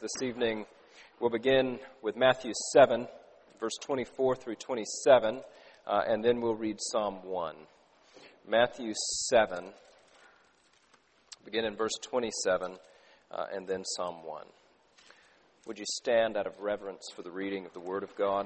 This evening we'll begin with Matthew 7, verse 24 through 27, and then we'll read Psalm 1. Matthew 7, begin in verse 27, and then Psalm 1. Would you stand out of reverence for the reading of the Word of God?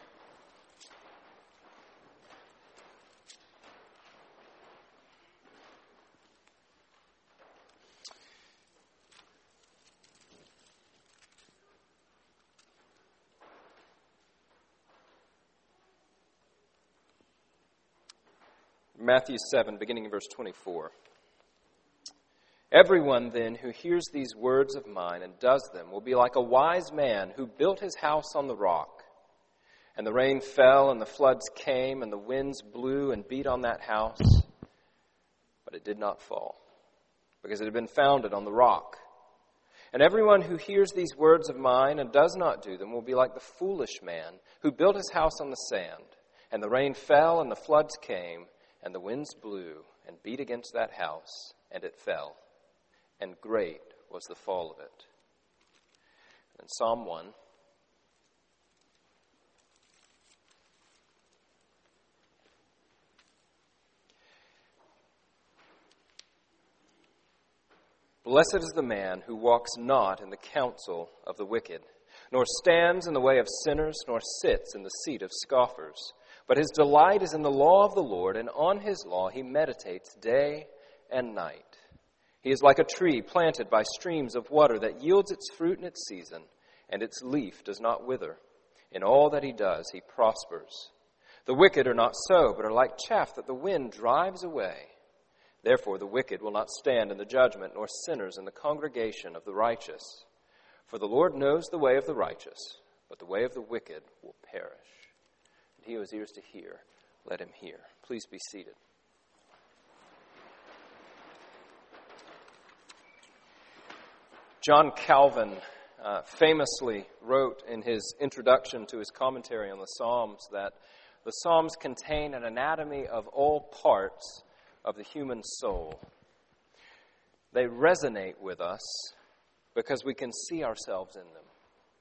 Matthew 7, beginning in verse 24. Everyone then who hears these words of mine and does them will be like a wise man who built his house on the rock. And the rain fell, and the floods came, and the winds blew and beat on that house. But it did not fall, because it had been founded on the rock. And everyone who hears these words of mine and does not do them will be like the foolish man who built his house on the sand. And the rain fell, and the floods came, and the winds blew and beat against that house, and it fell. And great was the fall of it. And Psalm 1. Blessed is the man who walks not in the counsel of the wicked, nor stands in the way of sinners, nor sits in the seat of scoffers. But his delight is in the law of the Lord, and on his law he meditates day and night. He is like a tree planted by streams of water that yields its fruit in its season, and its leaf does not wither. In all that he does, he prospers. The wicked are not so, but are like chaff that the wind drives away. Therefore the wicked will not stand in the judgment, nor sinners in the congregation of the righteous. For the Lord knows the way of the righteous, but the way of the wicked will perish. And he who has ears to hear, let him hear. Please be seated. John Calvin famously wrote in his introduction to his commentary on the Psalms that the Psalms contain an anatomy of all parts of the human soul. They resonate with us because we can see ourselves in them.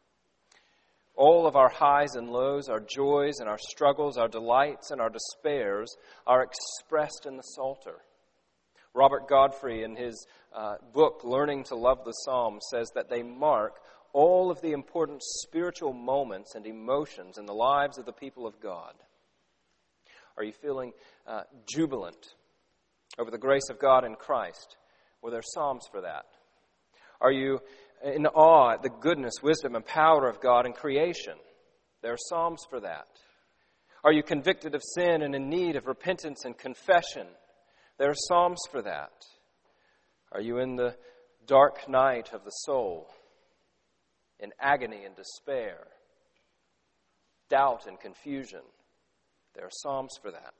All of our highs and lows, our joys and our struggles, our delights and our despairs are expressed in the Psalter. Robert Godfrey, in his book, Learning to Love the Psalms, says that they mark all of the important spiritual moments and emotions in the lives of the people of God. Are you feeling jubilant over the grace of God in Christ? Well, there are psalms for that. Are you in awe at the goodness, wisdom, and power of God in creation? There are psalms for that. Are you convicted of sin and in need of repentance and confession? There are psalms for that. Are you in the dark night of the soul, in agony and despair, doubt and confusion? There are psalms for that.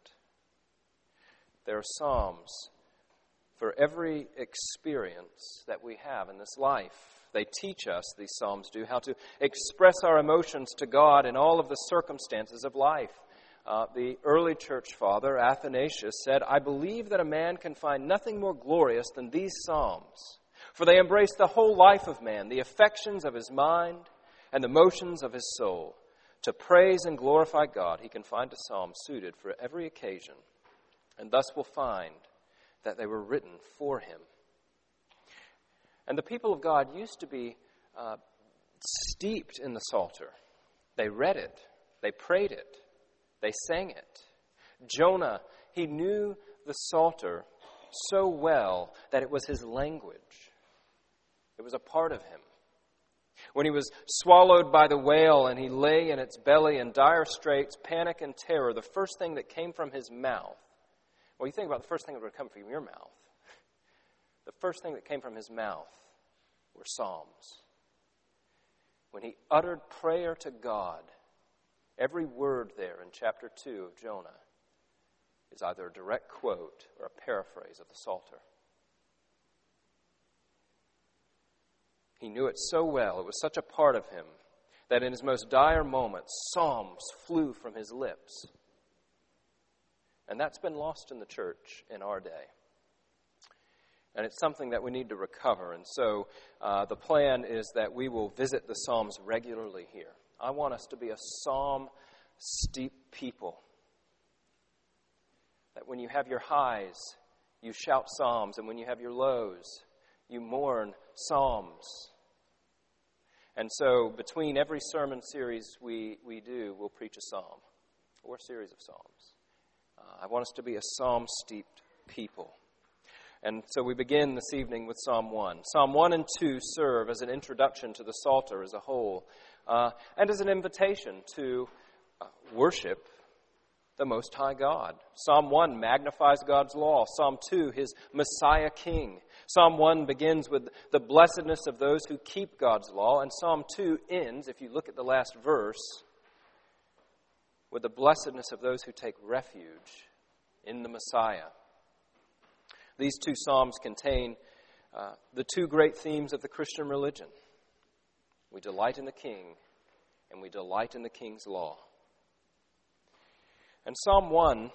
There are psalms for every experience that we have in this life. They teach us, these psalms do, how to express our emotions to God in all of the circumstances of life. The early church father, Athanasius, said, "I believe that a man can find nothing more glorious than these psalms, for they embrace the whole life of man, the affections of his mind and the motions of his soul. To praise and glorify God, he can find a psalm suited for every occasion, and thus will find that they were written for him." And the people of God used to be steeped in the Psalter. They read it. They prayed it. They sang it. Jonah, he knew the Psalter so well that it was his language. It was a part of him. When he was swallowed by the whale and he lay in its belly in dire straits, panic and terror, the first thing that came from his mouth, well, you think about the first thing that would come from your mouth. The first thing that came from his mouth were psalms. When he uttered prayer to God, every word there in chapter 2 of Jonah is either a direct quote or a paraphrase of the Psalter. He knew it so well, it was such a part of him, that in his most dire moments, psalms flew from his lips. And that's been lost in the church in our day. And it's something that we need to recover. And so the plan is that we will visit the Psalms regularly here. I want us to be a psalm-steeped people. That when you have your highs, you shout psalms. And when you have your lows, you mourn psalms. And so between every sermon series we do, we'll preach a psalm or a series of psalms. I want us to be a psalm-steeped people. And so we begin this evening with Psalm 1. Psalm 1 and 2 serve as an introduction to the Psalter as a whole and as an invitation to worship the Most High God. Psalm 1 magnifies God's law. Psalm 2, His Messiah King. Psalm 1 begins with the blessedness of those who keep God's law. And Psalm 2 ends, if you look at the last verse, with the blessedness of those who take refuge in the Messiah. These two psalms contain the two great themes of the Christian religion. We delight in the King, and we delight in the King's law. And Psalm 1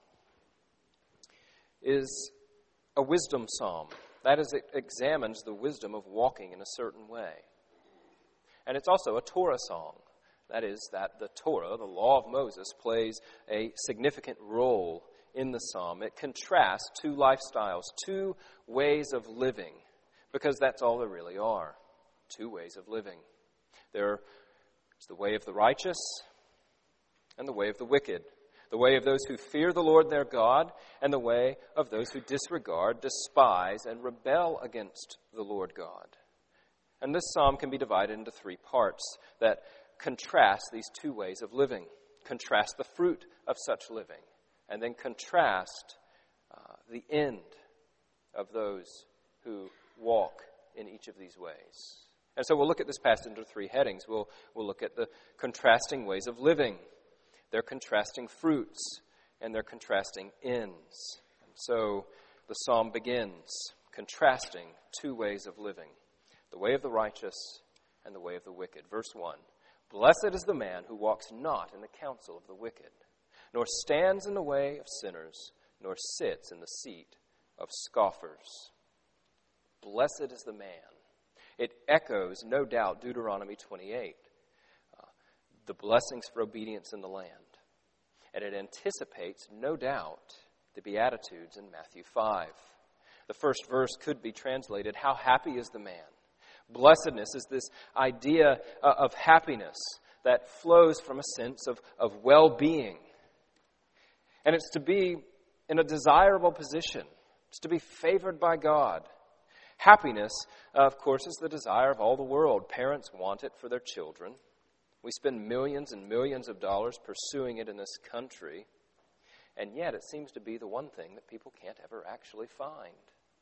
is a wisdom psalm. That is, it examines the wisdom of walking in a certain way. And it's also a Torah song. That is, that the Torah, the law of Moses, plays a significant role in the psalm. It contrasts two lifestyles, two ways of living, because that's all there really are, two ways of living. There's the way of the righteous and the way of the wicked. The way of those who fear the Lord their God, and the way of those who disregard, despise, and rebel against the Lord God. And this psalm can be divided into three parts that contrast these two ways of living. Contrast the fruit of such living, and then contrast the end of those who walk in each of these ways. And so we'll look at this passage under three headings. We'll look at the contrasting ways of living, their contrasting fruits, and their contrasting ends. And so the psalm begins contrasting two ways of living, the way of the righteous and the way of the wicked. Verse 1, "Blessed is the man who walks not in the counsel of the wicked, nor stands in the way of sinners, nor sits in the seat of scoffers." Blessed is the man. It echoes, no doubt, Deuteronomy 28. The blessings for obedience in the land. And it anticipates, no doubt, the Beatitudes in Matthew 5. The first verse could be translated, "How happy is the man?" Blessedness is this idea of happiness that flows from a sense of well-being. And it's to be in a desirable position. It's to be favored by God. Happiness, of course, is the desire of all the world. Parents want it for their children. We spend millions and millions of dollars pursuing it in this country, and yet it seems to be the one thing that people can't ever actually find.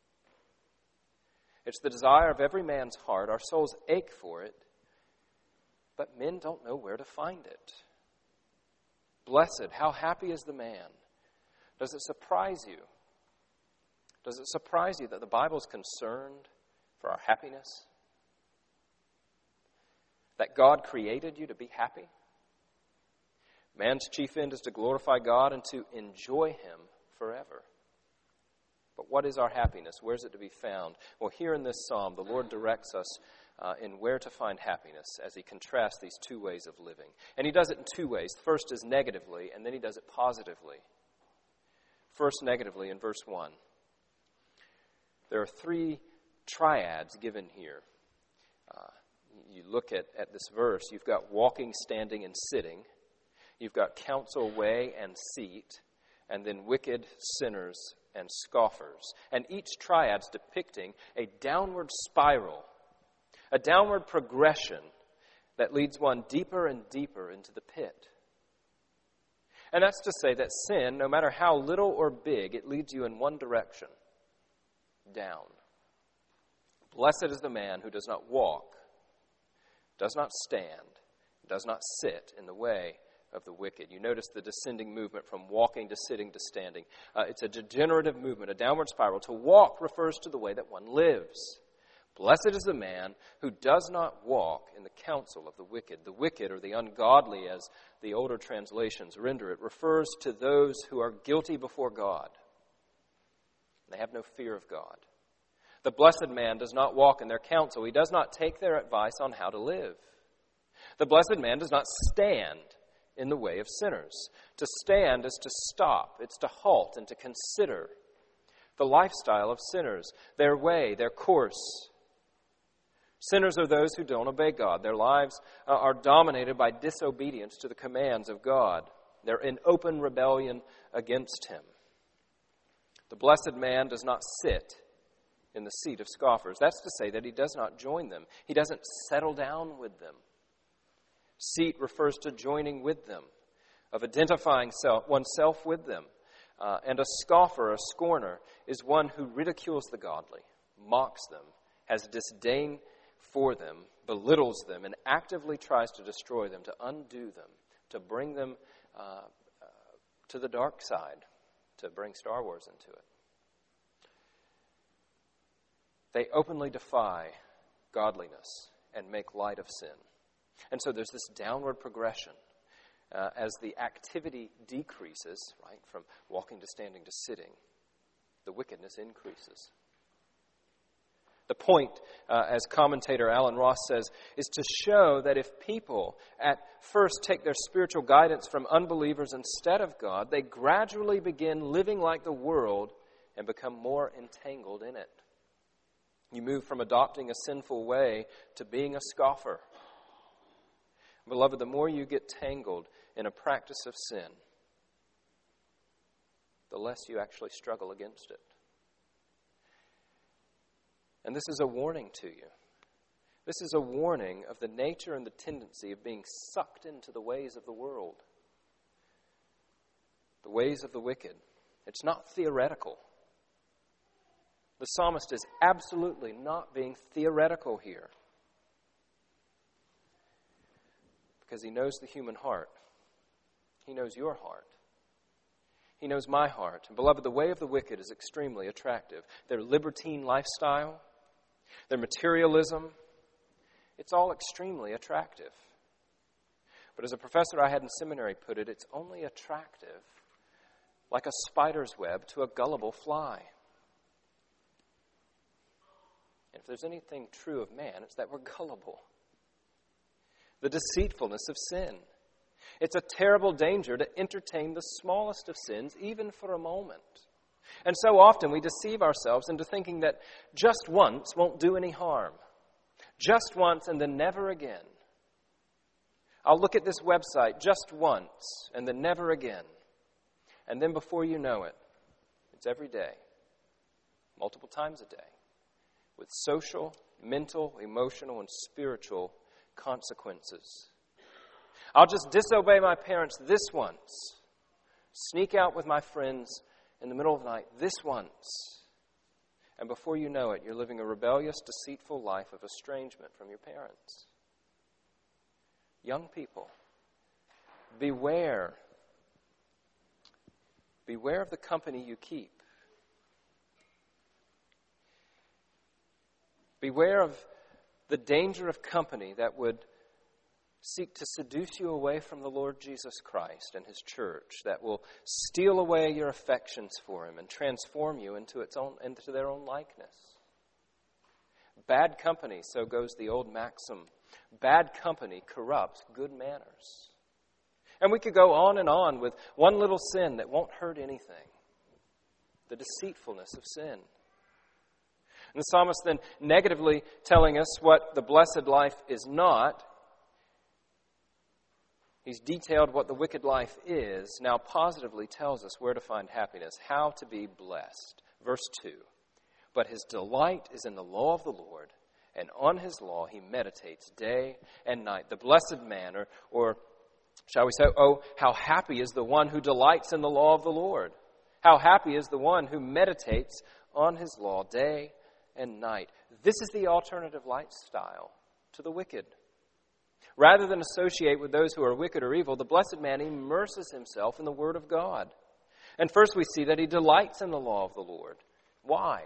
It's the desire of every man's heart. Our souls ache for it, but men don't know where to find it. Blessed, how happy is the man? Does it surprise you? Does it surprise you that the Bible is concerned for our happiness? That God created you to be happy? Man's chief end is to glorify God and to enjoy Him forever. But what is our happiness? Where is it to be found? Well, here in this psalm, the Lord directs us in where to find happiness as He contrasts these two ways of living. And He does it in two ways. First is negatively, and then He does it positively. First, negatively, in verse 1. There are three triads given here. You look at this verse, you've got walking, standing, and sitting. You've got counsel, way, and seat. And then wicked, sinners, and scoffers. And each triad's depicting a downward spiral, a downward progression that leads one deeper and deeper into the pit. And that's to say that sin, no matter how little or big, it leads you in one direction, down. Blessed is the man who does not walk, does not stand, does not sit in the way of the wicked. You notice the descending movement from walking to sitting to standing. It's a degenerative movement, a downward spiral. To walk refers to the way that one lives. Blessed is the man who does not walk in the counsel of the wicked. The wicked, or the ungodly, as the older translations render it, refers to those who are guilty before God. They have no fear of God. The blessed man does not walk in their counsel. He does not take their advice on how to live. The blessed man does not stand in the way of sinners. To stand is to stop. It's to halt and to consider the lifestyle of sinners, their way, their course. Sinners are those who don't obey God. Their lives are dominated by disobedience to the commands of God. They're in open rebellion against Him. The blessed man does not sit in the seat of scoffers. That's to say that he does not join them. He doesn't settle down with them. Seat refers to joining with them, of identifying oneself with them. And a scoffer, a scorner, is one who ridicules the godly, mocks them, has disdain for them, belittles them, and actively tries to destroy them, to undo them, to bring them to the dark side, to bring Star Wars into it. They openly defy godliness and make light of sin. And so there's this downward progression. As the activity decreases, right, from walking to standing to sitting, the wickedness increases. The point, as commentator Alan Ross says, is to show that if people at first take their spiritual guidance from unbelievers instead of God, they gradually begin living like the world and become more entangled in it. You move from adopting a sinful way to being a scoffer. Beloved, the more you get tangled in a practice of sin, the less you actually struggle against it. And this is a warning to you. This is a warning of the nature and the tendency of being sucked into the ways of the world, the ways of the wicked. It's not theoretical. The psalmist is absolutely not being theoretical here, because he knows the human heart. He knows your heart. He knows my heart. And beloved, the way of the wicked is extremely attractive. Their libertine lifestyle, their materialism, it's all extremely attractive. But as a professor I had in seminary put it, it's only attractive like a spider's web to a gullible fly. And if there's anything true of man, it's that we're gullible. The deceitfulness of sin. It's a terrible danger to entertain the smallest of sins, even for a moment. And so often we deceive ourselves into thinking that just once won't do any harm. Just once and then never again. I'll look at this website just once and then never again. And then before you know it, it's every day, multiple times a day, with social, mental, emotional, and spiritual consequences. I'll just disobey my parents this once. Sneak out with my friends in the middle of the night this once. And before you know it, you're living a rebellious, deceitful life of estrangement from your parents. Young people, beware. Beware of the company you keep. Beware of the danger of company that would seek to seduce you away from the Lord Jesus Christ and His church, that will steal away your affections for Him and transform you into their own likeness. Bad company, so goes the old maxim, bad company corrupts good manners. And we could go on and on with one little sin that won't hurt anything. The deceitfulness of sin. And the psalmist then negatively telling us what the blessed life is not. He's detailed what the wicked life is, now positively tells us where to find happiness, how to be blessed. Verse 2, but his delight is in the law of the Lord, and on his law he meditates day and night. The blessed man, or shall we say, oh, how happy is the one who delights in the law of the Lord. How happy is the one who meditates on his law day and night. This is the alternative lifestyle to the wicked. Rather than associate with those who are wicked or evil, the blessed man immerses himself in the Word of God. And first we see that he delights in the law of the Lord. Why?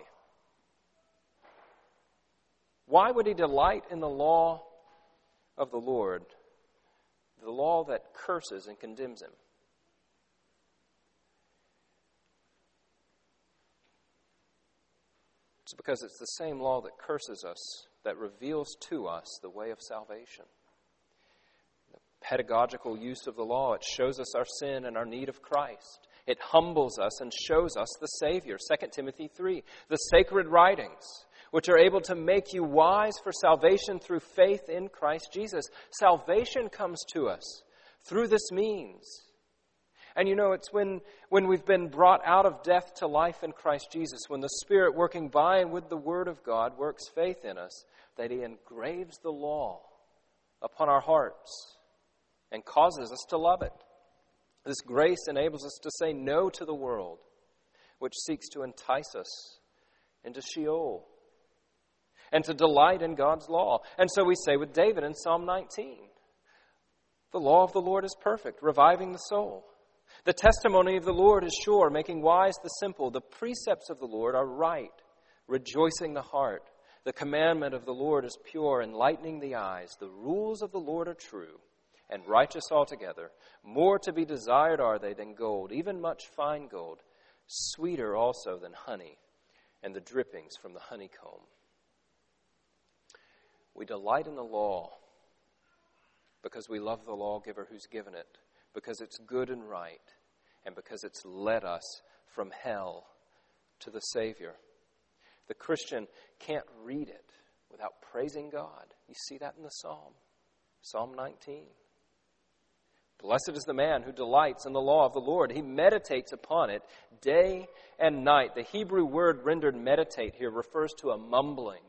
Why would he delight in the law of the Lord? The law that curses and condemns him. It's because it's the same law that curses us that reveals to us the way of salvation. The pedagogical use of the law, it shows us our sin and our need of Christ. It humbles us and shows us the Savior. 2 Timothy 3, the sacred writings, which are able to make you wise for salvation through faith in Christ Jesus. Salvation comes to us through this means. And it's when we've been brought out of death to life in Christ Jesus, when the Spirit working by and with the Word of God works faith in us, that He engraves the law upon our hearts and causes us to love it. This grace enables us to say no to the world, which seeks to entice us into Sheol, and to delight in God's law. And so we say with David in Psalm 19, the law of the Lord is perfect, reviving the soul. The testimony of the Lord is sure, making wise the simple. The precepts of the Lord are right, rejoicing the heart. The commandment of the Lord is pure, enlightening the eyes. The rules of the Lord are true and righteous altogether. More to be desired are they than gold, even much fine gold, sweeter also than honey, and the drippings from the honeycomb. We delight in the law because we love the lawgiver who's given it, because it's good and right, and because it's led us from hell to the Savior. The Christian can't read it without praising God. You see that in the Psalm, Psalm 19. Blessed is the man who delights in the law of the Lord. He meditates upon it day and night. The Hebrew word rendered meditate here refers to a mumbling,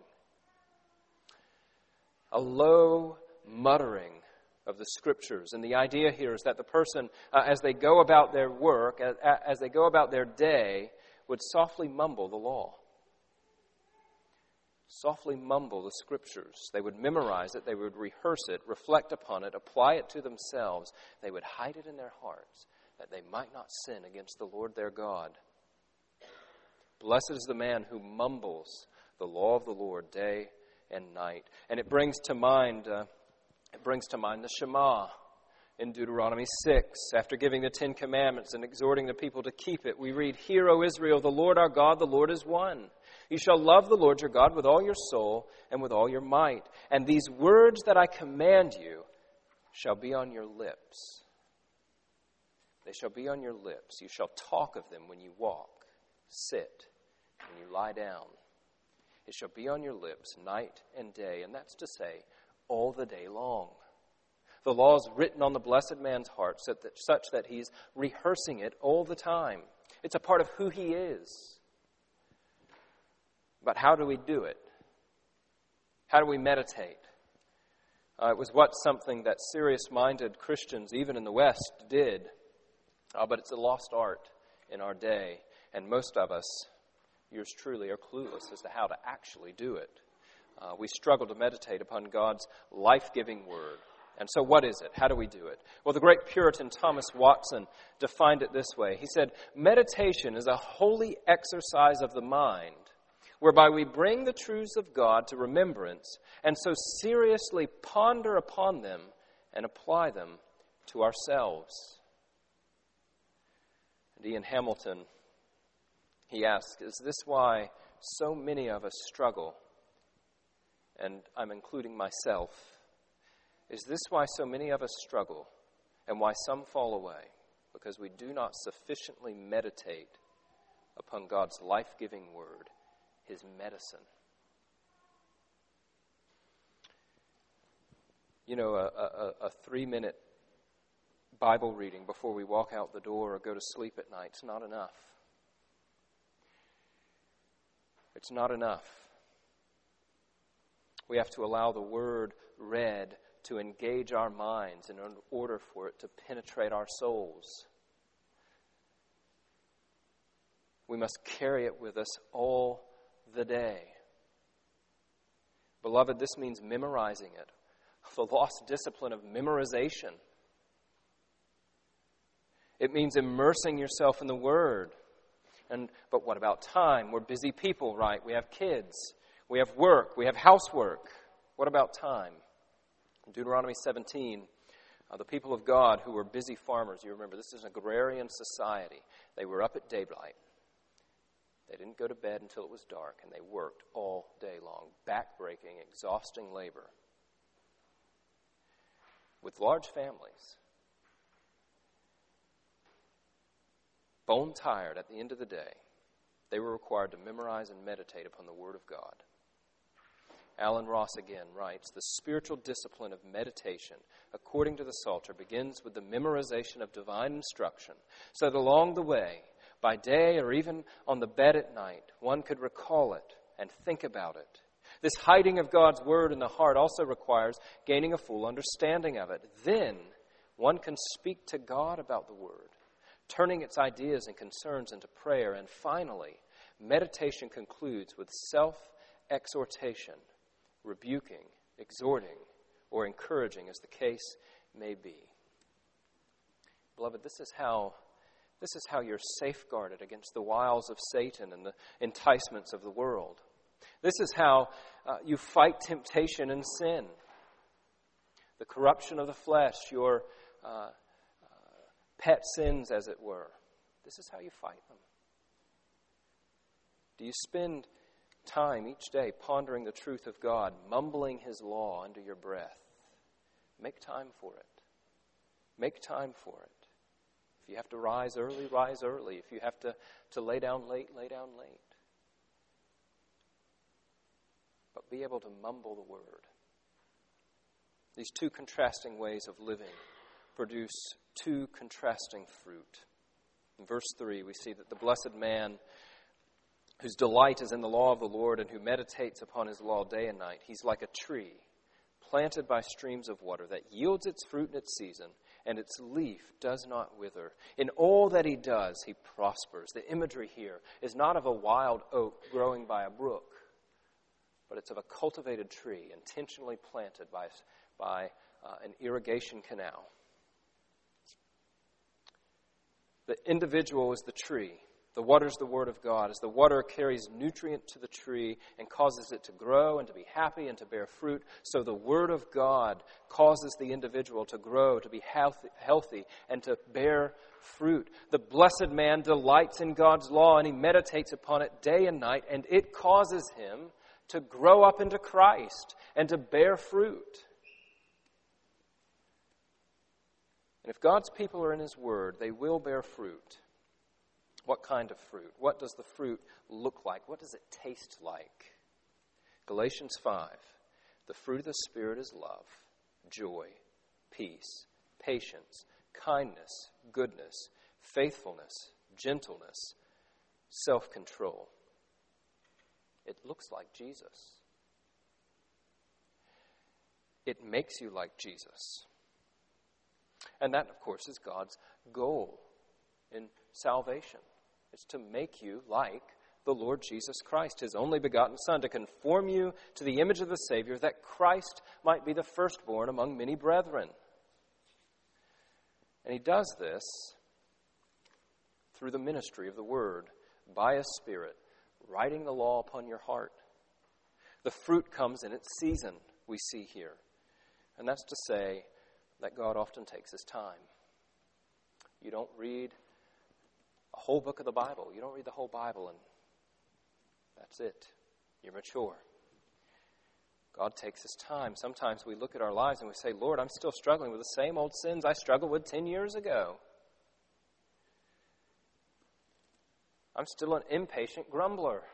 a low muttering of the Scriptures. And the idea here is that the person, as they go about their work, as they go about their day, would softly mumble the law. Softly mumble the Scriptures. They would memorize it, they would rehearse it, reflect upon it, apply it to themselves. They would hide it in their hearts, that they might not sin against the Lord their God. Blessed is the man who mumbles the law of the Lord day and night. And it brings to mind the Shema in Deuteronomy 6. After giving the 10 Commandments and exhorting the people to keep it, we read, Hear, O Israel, the Lord our God, the Lord is one. You shall love the Lord your God with all your soul and with all your might. And these words that I command you shall be on your lips. They shall be on your lips. You shall talk of them when you walk, sit, when you lie down. It shall be on your lips night and day, and that's to say, all the day long. The law is written on the blessed man's heart such that he's rehearsing it all the time. It's a part of who he is. But how do we do it? How do we meditate? It was something that serious-minded Christians, even in the West, did. But it's a lost art in our day. And most of us, yours truly, are clueless as to how to actually do it. We struggle to meditate upon God's life-giving word. And so what is it? How do we do it? Well, the great Puritan Thomas Watson defined it this way. He said, meditation is a holy exercise of the mind, whereby we bring the truths of God to remembrance and so seriously ponder upon them and apply them to ourselves. And Ian Hamilton, he asked, is this why so many of us struggle? And I'm including myself. Is this why so many of us struggle and why some fall away? Because we do not sufficiently meditate upon God's life-giving word, His medicine. You know, a 3-minute Bible reading before we walk out the door or go to sleep at night is not enough. It's not enough. We have to allow the word read to engage our minds in order for it to penetrate our souls. We must carry it with us all the day. Beloved, this means memorizing it. The lost discipline of memorization. It means immersing yourself in the Word. But what about time? We're busy people, right? We have kids. We have work. We have housework. What about time? In Deuteronomy 17, the people of God who were busy farmers, you remember, this is an agrarian society. They were up at daylight. They didn't go to bed until it was dark, and they worked all day long, back-breaking, exhausting labor. With large families, bone tired at the end of the day, they were required to memorize and meditate upon the Word of God. Alan Ross again writes, "The spiritual discipline of meditation, according to the Psalter, begins with the memorization of divine instruction, so that along the way, by day or even on the bed at night, one could recall it and think about it. This hiding of God's Word in the heart also requires gaining a full understanding of it. Then one can speak to God about the Word, turning its ideas and concerns into prayer. And finally, meditation concludes with self-exhortation, rebuking, exhorting, or encouraging, as the case may be." Beloved, this is how you're safeguarded against the wiles of Satan and the enticements of the world. This is how you fight temptation and sin. The corruption of the flesh, your pet sins, as it were. This is how you fight them. Do you spend time each day pondering the truth of God, mumbling His law under your breath? Make time for it. Make time for it. If you have to rise early, rise early. If you have to lay down late, lay down late. But be able to mumble the Word. These two contrasting ways of living produce two contrasting fruit. In verse 3, we see that the blessed man whose delight is in the law of the Lord and who meditates upon His law day and night, he's like a tree planted by streams of water that yields its fruit in its season, and its leaf does not wither. In all that he does, he prospers. The imagery here is not of a wild oak growing by a brook, but it's of a cultivated tree intentionally planted by an irrigation canal. The individual is the tree. The water is the Word of God. As the water carries nutrient to the tree and causes it to grow and to be happy and to bear fruit, so the Word of God causes the individual to grow, to be healthy, and to bear fruit. The blessed man delights in God's law, and he meditates upon it day and night, and it causes him to grow up into Christ and to bear fruit. And if God's people are in His Word, they will bear fruit. What kind of fruit? What does the fruit look like? What does it taste like? Galatians 5, the fruit of the Spirit is love, joy, peace, patience, kindness, goodness, faithfulness, gentleness, self-control. It looks like Jesus. It makes you like Jesus. And that, of course, is God's goal in salvation. It's to make you like the Lord Jesus Christ, His only begotten Son, to conform you to the image of the Savior, that Christ might be the firstborn among many brethren. And He does this through the ministry of the Word, by His Spirit, writing the law upon your heart. The fruit comes in its season, we see here. And that's to say that God often takes His time. You don't read a whole book of the Bible. You don't read the whole Bible and that's it. You're mature. God takes His time. Sometimes we look at our lives and we say, Lord, I'm still struggling with the same old sins I struggled with 10 years ago. I'm still an impatient grumbler.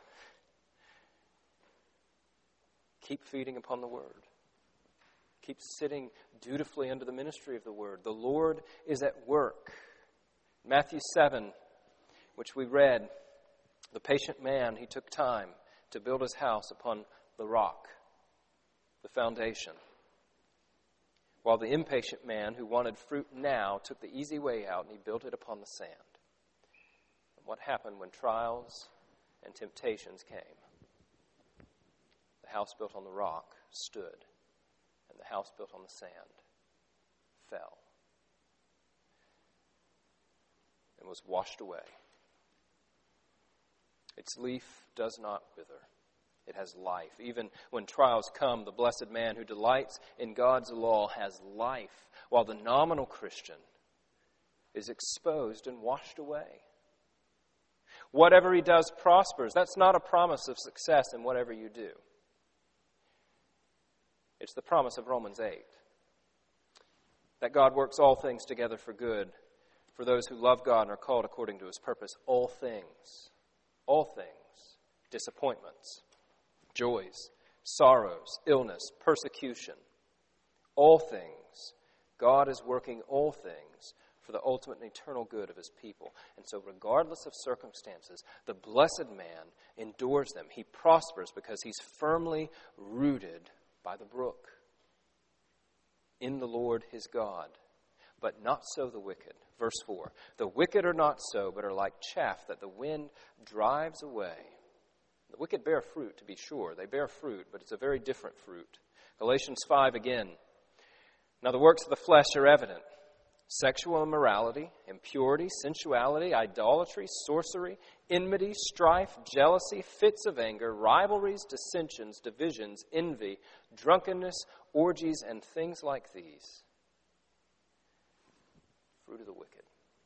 Keep feeding upon the Word. Keep sitting dutifully under the ministry of the Word. The Lord is at work. Matthew 7, which we read, the patient man, he took time to build his house upon the rock, the foundation. While the impatient man who wanted fruit now took the easy way out and he built it upon the sand. And what happened when trials and temptations came? The house built on the rock stood, and the house built on the sand fell and was washed away. Its leaf does not wither. It has life. Even when trials come, the blessed man who delights in God's law has life, while the nominal Christian is exposed and washed away. Whatever he does prospers. That's not a promise of success in whatever you do. It's the promise of Romans 8. That God works all things together for good for those who love God and are called according to his purpose. All things, disappointments, joys, sorrows, illness, persecution, all things. God is working all things for the ultimate and eternal good of his people. And so regardless of circumstances, the blessed man endures them. He prospers because he's firmly rooted by the brook in the Lord his God. But not so the wicked. Verse 4, the wicked are not so, but are like chaff that the wind drives away. The wicked bear fruit, to be sure. They bear fruit, but it's a very different fruit. Galatians 5 again. Now the works of the flesh are evident. Sexual immorality, impurity, sensuality, idolatry, sorcery, enmity, strife, jealousy, fits of anger, rivalries, dissensions, divisions, envy, drunkenness, orgies, and things like these. Fruit of the wicked.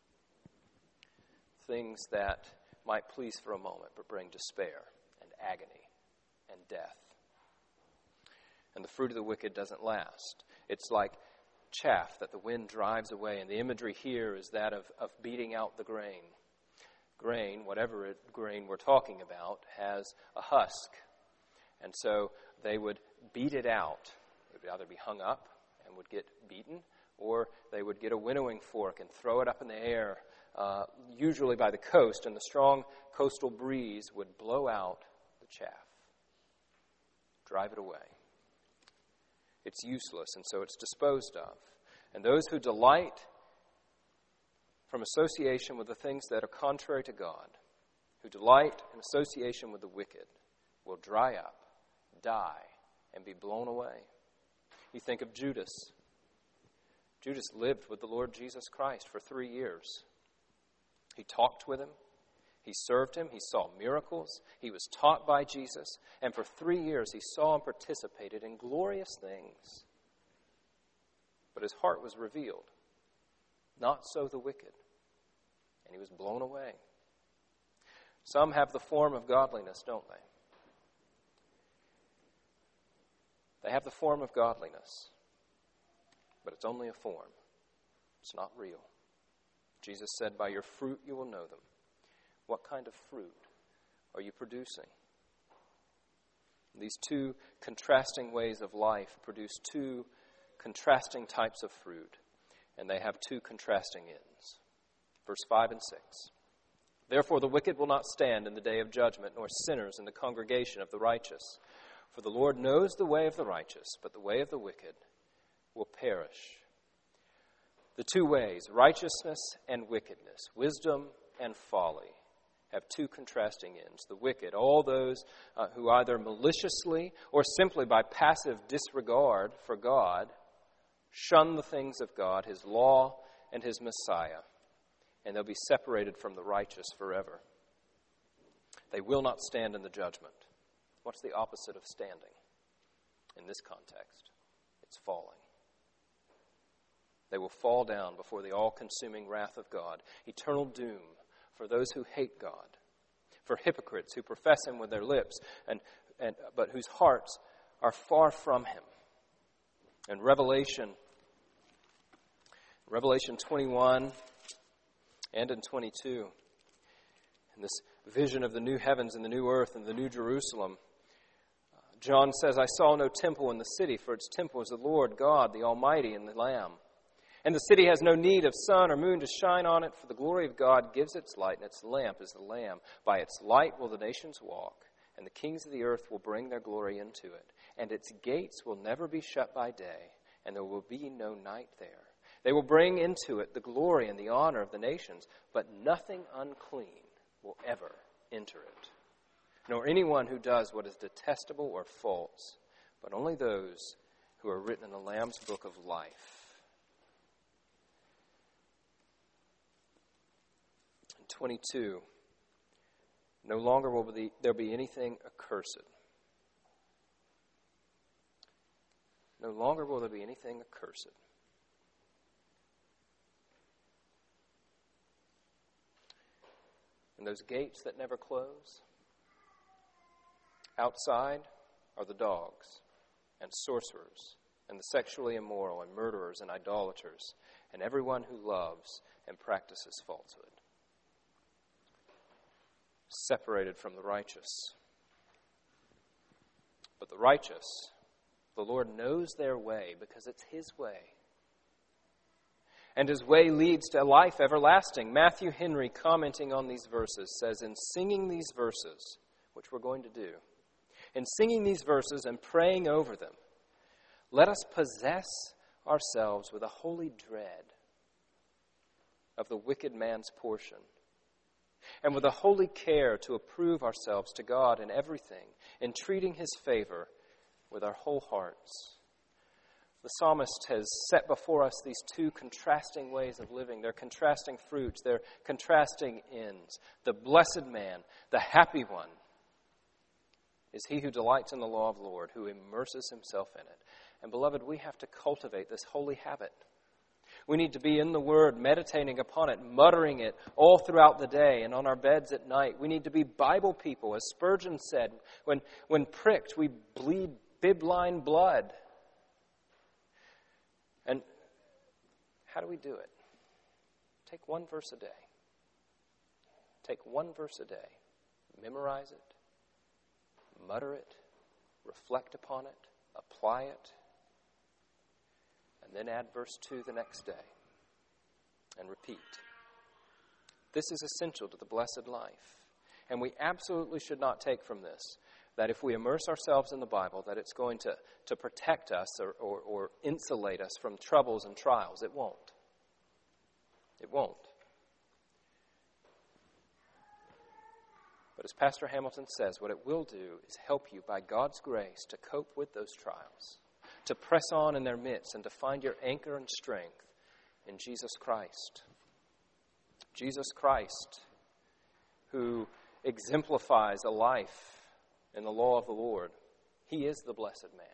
Things that might please for a moment, but bring despair and agony and death. And the fruit of the wicked doesn't last. It's like chaff that the wind drives away. And the imagery here is that of beating out the grain. Grain, whatever grain we're talking about, has a husk. And so they would beat it out. It would either be hung up and would get beaten, or they would get a winnowing fork and throw it up in the air, usually by the coast, and the strong coastal breeze would blow out the chaff, drive it away. It's useless, and so it's disposed of. And those who delight from association with the things that are contrary to God, who delight in association with the wicked, will dry up, die, and be blown away. You think of Judas. Judas lived with the Lord Jesus Christ for 3 years. He talked with him. He served him. He saw miracles. He was taught by Jesus. And for 3 years, he saw and participated in glorious things. But his heart was revealed. Not so the wicked. And he was blown away. Some have the form of godliness, don't they? They have the form of godliness. But it's only a form. It's not real. Jesus said, by your fruit you will know them. What kind of fruit are you producing? These two contrasting ways of life produce two contrasting types of fruit, and they have two contrasting ends. Verse 5 and 6. Therefore the wicked will not stand in the day of judgment, nor sinners in the congregation of the righteous. For the Lord knows the way of the righteous, but the way of the wicked will perish. The two ways, righteousness and wickedness, wisdom and folly, have two contrasting ends. The wicked, all those who either maliciously or simply by passive disregard for God, shun the things of God, his law, and his Messiah, and they'll be separated from the righteous forever. They will not stand in the judgment. What's the opposite of standing in this context? It's falling. They will fall down before the all-consuming wrath of God, eternal doom for those who hate God, for hypocrites who profess him with their lips, but whose hearts are far from him. In Revelation 21 and in 22, in this vision of the new heavens and the new earth and the new Jerusalem, John says, I saw no temple in the city, for its temple is the Lord God, the Almighty, and the Lamb. And the city has no need of sun or moon to shine on it, for the glory of God gives its light, and its lamp is the Lamb. By its light will the nations walk, and the kings of the earth will bring their glory into it. And its gates will never be shut by day, and there will be no night there. They will bring into it the glory and the honor of the nations, but nothing unclean will ever enter it, nor anyone who does what is detestable or false, but only those who are written in the Lamb's book of life. 22, no longer will there be anything accursed. No longer will there be anything accursed. and those gates that never close. Outside are the dogs and sorcerers and the sexually immoral and murderers and idolaters and everyone who loves and practices falsehood. Separated from the righteous. But the righteous, the Lord knows their way because it's His way. And His way leads to life everlasting. Matthew Henry, commenting on these verses, says, in singing these verses, which we're going to do, in singing these verses and praying over them, let us possess ourselves with a holy dread of the wicked man's portion, and with a holy care to approve ourselves to God in everything, entreating His favor with our whole hearts. The psalmist has set before us these two contrasting ways of living. They're contrasting fruits. They're contrasting ends. The blessed man, the happy one, is he who delights in the law of the Lord, who immerses himself in it. And beloved, we have to cultivate this holy habit. We need to be in the Word, meditating upon it, muttering it all throughout the day and on our beds at night. We need to be Bible people. As Spurgeon said, when pricked, we bleed bibline blood. And how do we do it? Take one verse a day. Take one verse a day. Memorize it. Mutter it. Reflect upon it. Apply it. And then add verse 2 the next day. And repeat. This is essential to the blessed life. And we absolutely should not take from this that if we immerse ourselves in the Bible, that it's going to protect us or insulate us from troubles and trials. It won't. It won't. But as Pastor Hamilton says, what it will do is help you by God's grace to cope with those trials, to press on in their midst, and to find your anchor and strength in Jesus Christ. Jesus Christ, who exemplifies a life in the law of the Lord. He is the blessed man.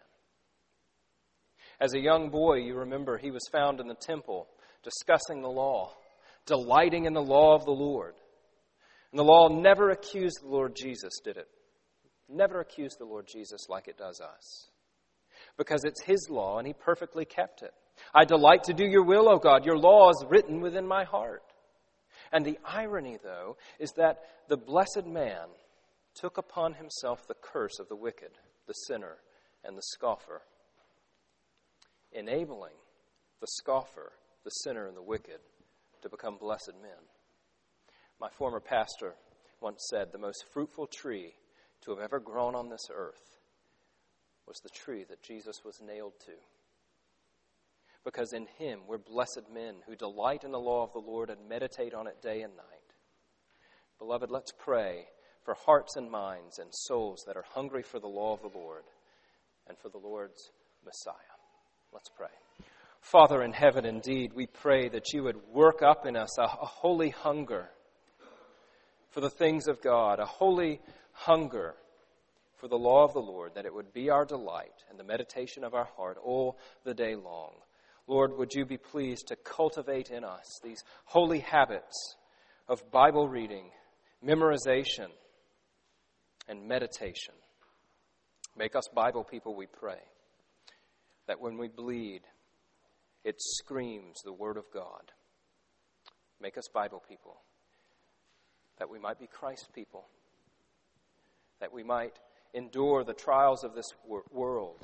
As a young boy, you remember he was found in the temple discussing the law, delighting in the law of the Lord. And the law never accused the Lord Jesus, did it? Never accused the Lord Jesus like it does us. Because it's His law and He perfectly kept it. I delight to do your will, O God. Your law is written within my heart. And the irony, though, is that the blessed man took upon himself the curse of the wicked, the sinner, and the scoffer, enabling the scoffer, the sinner, and the wicked to become blessed men. My former pastor once said, the most fruitful tree to have ever grown on this earth was the tree that Jesus was nailed to. Because in Him we're blessed men who delight in the law of the Lord and meditate on it day and night. Beloved, let's pray for hearts and minds and souls that are hungry for the law of the Lord and for the Lord's Messiah. Let's pray. Father in heaven, indeed, we pray that you would work up in us a holy hunger for the things of God, a holy hunger for the law of the Lord, that it would be our delight and the meditation of our heart all the day long. Lord, would you be pleased to cultivate in us these holy habits of Bible reading, memorization, and meditation. Make us Bible people, we pray, that when we bleed, it screams the Word of God. Make us Bible people, that we might be Christ people, that we might endure the trials of this world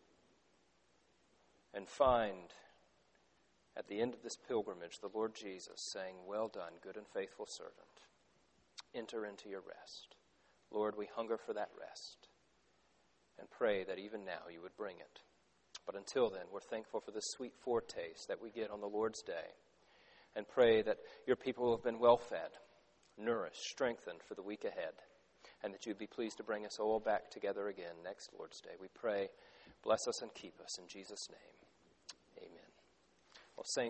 and find at the end of this pilgrimage the Lord Jesus saying, well done, good and faithful servant. Enter into your rest. Lord, we hunger for that rest and pray that even now you would bring it. But until then, we're thankful for this sweet foretaste that we get on the Lord's day and pray that your people have been well fed, nourished, strengthened for the week ahead, and that you'd be pleased to bring us all back together again next Lord's Day. We pray, bless us and keep us in Jesus' name. Amen. Well, saints,